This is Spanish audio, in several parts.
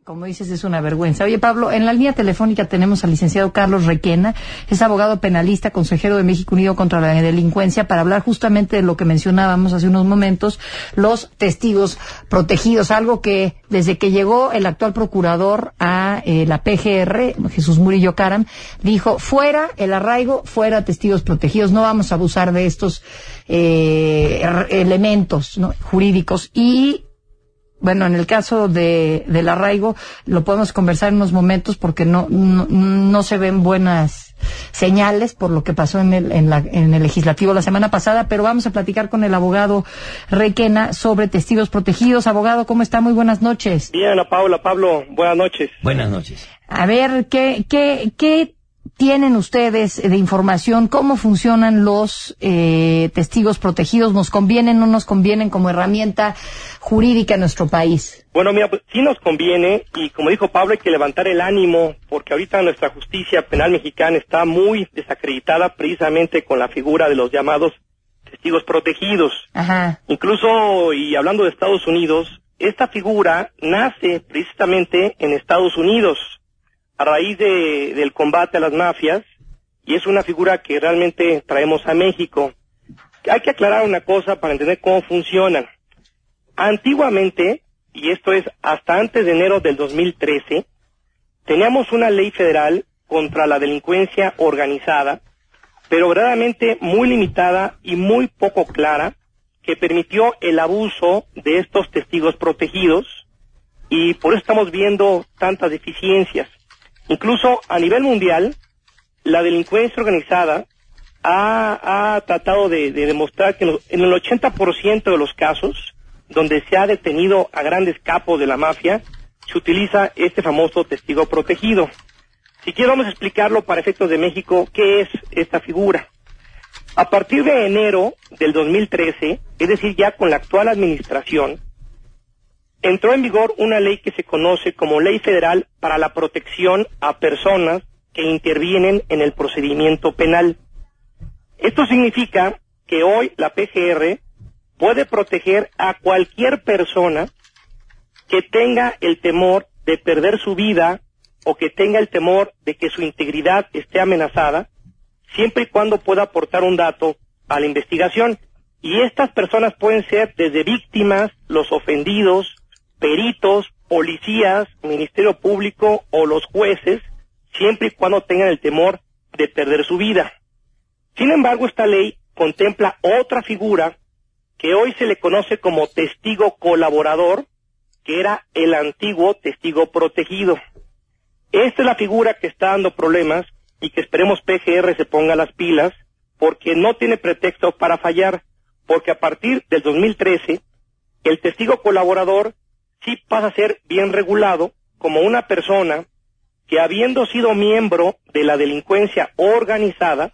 Como dices, es una vergüenza. Oye, Pablo, en la línea telefónica tenemos al licenciado Carlos Requena, es abogado penalista, consejero de México Unido contra la Delincuencia, para hablar justamente de lo que mencionábamos hace unos momentos, los testigos protegidos, algo que desde que llegó el actual procurador a la PGR, Jesús Murillo Caram, dijo, fuera el arraigo, fuera testigos protegidos, no vamos a abusar de estos elementos, ¿no?, jurídicos. Y bueno, en el caso del arraigo lo podemos conversar en unos momentos porque no se ven buenas señales por lo que pasó en el legislativo la semana pasada, pero vamos a platicar con el abogado Requena sobre testigos protegidos. Abogado, ¿cómo está? Muy buenas noches. Bien, Pablo, buenas noches. Buenas noches. A ver, ¿qué tienen ustedes de información? ¿Cómo funcionan los testigos protegidos? ¿Nos convienen, no nos convienen como herramienta jurídica en nuestro país? Bueno, mira, pues sí nos conviene, y como dijo Pablo, hay que levantar el ánimo, porque ahorita nuestra justicia penal mexicana está muy desacreditada precisamente con la figura de los llamados testigos protegidos. Ajá. Incluso, y hablando de Estados Unidos, esta figura nace precisamente en Estados Unidos, a raíz del combate a las mafias, y es una figura que realmente traemos a México. Hay que aclarar una cosa para entender cómo funcionan. Antiguamente, y esto es hasta antes de enero del 2013, teníamos una ley federal contra la delincuencia organizada, pero verdaderamente muy limitada y muy poco clara, que permitió el abuso de estos testigos protegidos, y por eso estamos viendo tantas deficiencias. Incluso a nivel mundial, la delincuencia organizada ha tratado de demostrar que en el 80% de los casos donde se ha detenido a grandes capos de la mafia, se utiliza este famoso testigo protegido. Si quiero, vamos a explicarlo para efectos de México, ¿qué es esta figura? A partir de enero del 2013, es decir, ya con la actual administración, entró en vigor una ley que se conoce como Ley Federal para la Protección a Personas que Intervienen en el Procedimiento Penal. Esto significa que hoy la PGR puede proteger a cualquier persona que tenga el temor de perder su vida o que tenga el temor de que su integridad esté amenazada, siempre y cuando pueda aportar un dato a la investigación. Y estas personas pueden ser desde víctimas, los ofendidos, peritos, policías, Ministerio Público o los jueces, siempre y cuando tengan el temor de perder su vida. Sin embargo, esta ley contempla otra figura que hoy se le conoce como testigo colaborador, que era el antiguo testigo protegido. Esta es la figura que está dando problemas y que esperemos PGR se ponga las pilas, porque no tiene pretexto para fallar, porque a partir del 2013, el testigo colaborador sí pasa a ser bien regulado como una persona que, habiendo sido miembro de la delincuencia organizada,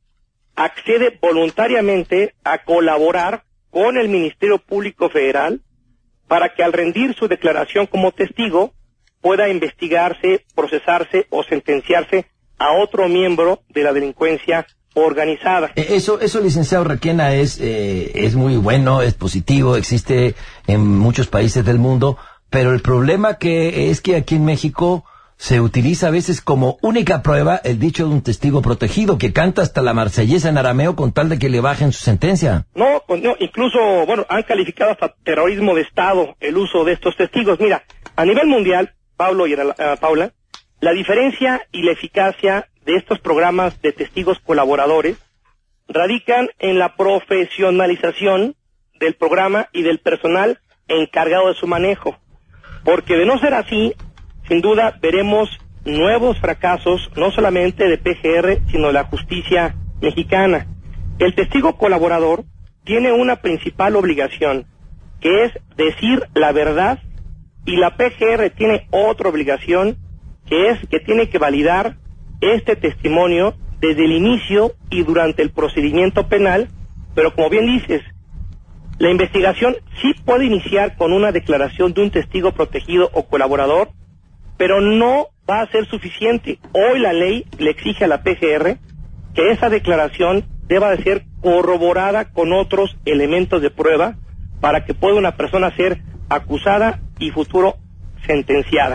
accede voluntariamente a colaborar con el Ministerio Público Federal para que al rendir su declaración como testigo pueda investigarse, procesarse o sentenciarse a otro miembro de la delincuencia organizada. Eso, licenciado Requena, es muy bueno, es positivo, existe en muchos países del mundo, pero el problema es que aquí en México se utiliza a veces como única prueba el dicho de un testigo protegido que canta hasta la marsellesa en arameo con tal de que le bajen su sentencia. No, incluso, han calificado hasta terrorismo de Estado el uso de estos testigos. Mira, a nivel mundial, Pablo y Paula, la diferencia y la eficacia de estos programas de testigos colaboradores radican en la profesionalización del programa y del personal encargado de su manejo, porque de no ser así, sin duda veremos nuevos fracasos, no solamente de PGR, sino de la justicia mexicana. El testigo colaborador tiene una principal obligación, que es decir la verdad, y la PGR tiene otra obligación, que es que tiene que validar este testimonio desde el inicio y durante el procedimiento penal, pero como bien dices, la investigación sí puede iniciar con una declaración de un testigo protegido o colaborador, pero no va a ser suficiente. Hoy la ley le exige a la PGR que esa declaración deba de ser corroborada con otros elementos de prueba para que pueda una persona ser acusada y futuro sentenciada.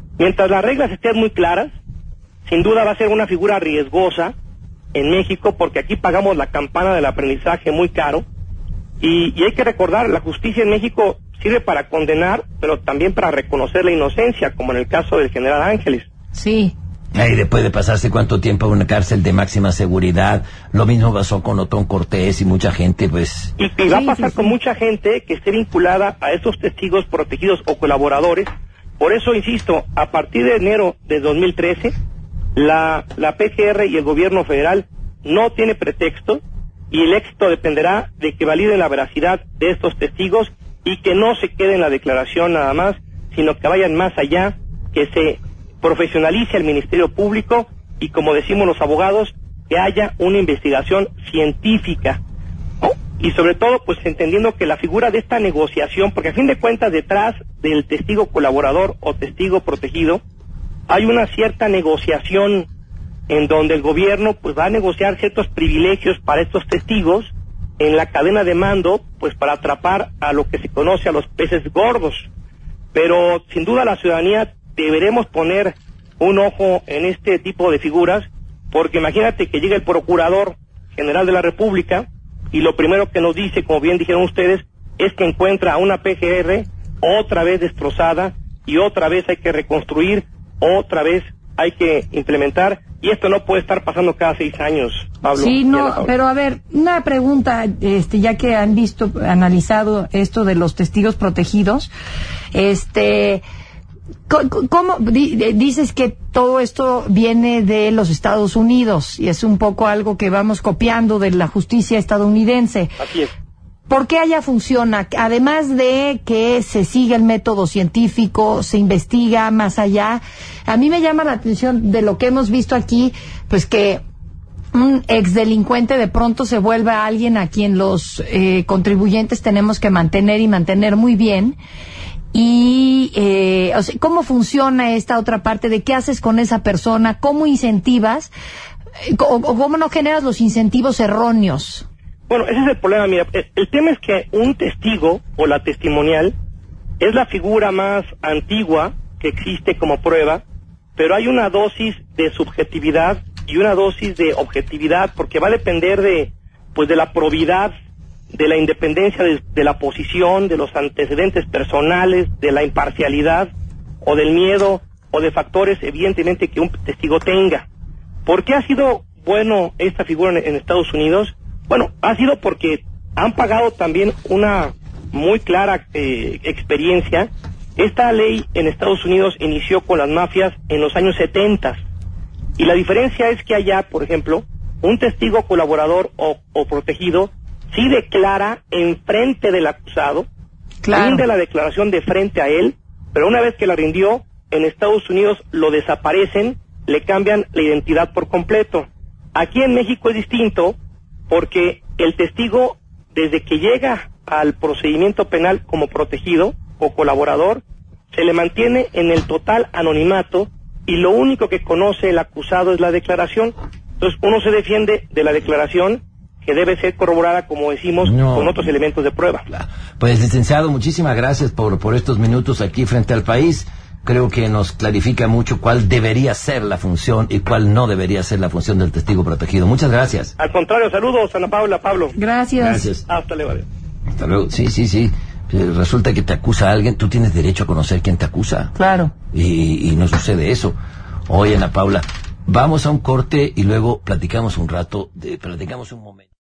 Mientras las reglas estén muy claras, sin duda va a ser una figura riesgosa en México, porque aquí pagamos la campana del aprendizaje muy caro, y hay que recordar, la justicia en México sirve para condenar, pero también para reconocer la inocencia, como en el caso del general Ángeles. Sí. Ahí después de pasarse cuánto tiempo en una cárcel de máxima seguridad, lo mismo pasó con Otón Cortés y mucha gente, pues... Y va a pasar con mucha gente que esté vinculada a estos testigos protegidos o colaboradores. Por eso, insisto, a partir de enero de 2013, la PGR y el gobierno federal no tiene pretexto, y el éxito dependerá de que validen la veracidad de estos testigos y que no se quede en la declaración nada más, sino que vayan más allá, que se profesionalice el Ministerio Público y, como decimos los abogados, que haya una investigación científica, ¿no? Y sobre todo, pues entendiendo que la figura de esta negociación, porque a fin de cuentas detrás del testigo colaborador o testigo protegido hay una cierta negociación en donde el gobierno pues va a negociar ciertos privilegios para estos testigos en la cadena de mando, pues para atrapar a lo que se conoce a los peces gordos. Pero sin duda la ciudadanía deberemos poner un ojo en este tipo de figuras, porque imagínate que llega el Procurador General de la República y lo primero que nos dice, como bien dijeron ustedes, es que encuentra a una PGR otra vez destrozada y otra vez hay que reconstruir, otra vez hay que implementar, y esto no puede estar pasando cada 6 años, Pablo. Sí, no, pero a ver, una pregunta, ya que han analizado esto de los testigos protegidos, ¿cómo dices que todo esto viene de los Estados Unidos y es un poco algo que vamos copiando de la justicia estadounidense? Así es. ¿Por qué allá funciona? Además de que se sigue el método científico, se investiga más allá, a mí me llama la atención de lo que hemos visto aquí, pues que un exdelincuente de pronto se vuelve a alguien a quien los contribuyentes tenemos que mantener y mantener muy bien. Y o sea, ¿cómo funciona esta otra parte de qué haces con esa persona? ¿Cómo incentivas? O ¿cómo no generas los incentivos erróneos? Bueno, ese es el problema, mira, el tema es que un testigo o la testimonial es la figura más antigua que existe como prueba, pero hay una dosis de subjetividad y una dosis de objetividad, porque va a depender de la probidad, de la independencia de la posición, de los antecedentes personales, de la imparcialidad o del miedo o de factores evidentemente que un testigo tenga. ¿Por qué ha sido bueno esta figura en Estados Unidos? Bueno, ha sido porque han pagado también una muy clara experiencia. Esta ley en Estados Unidos inició con las mafias en los años 70 y la diferencia es que allá, por ejemplo, un testigo colaborador o protegido sí declara en frente del acusado, rinde la declaración de frente a él, pero una vez que la rindió, en Estados Unidos lo desaparecen, le cambian la identidad por completo. Aquí en México es distinto, porque el testigo, desde que llega al procedimiento penal como protegido o colaborador, se le mantiene en el total anonimato y lo único que conoce el acusado es la declaración. Entonces uno se defiende de la declaración, que debe ser corroborada, como decimos, con otros elementos de prueba. Pues, licenciado, muchísimas gracias por estos minutos aquí frente al país. Creo que nos clarifica mucho cuál debería ser la función y cuál no debería ser la función del testigo protegido. Muchas gracias. Al contrario, saludos, Ana Paula, Pablo. Gracias. Hasta luego. Hasta luego. Sí. Resulta que te acusa alguien, tú tienes derecho a conocer quién te acusa. Claro. Y no sucede eso. Oye, Ana Paula, vamos a un corte y luego platicamos un momento.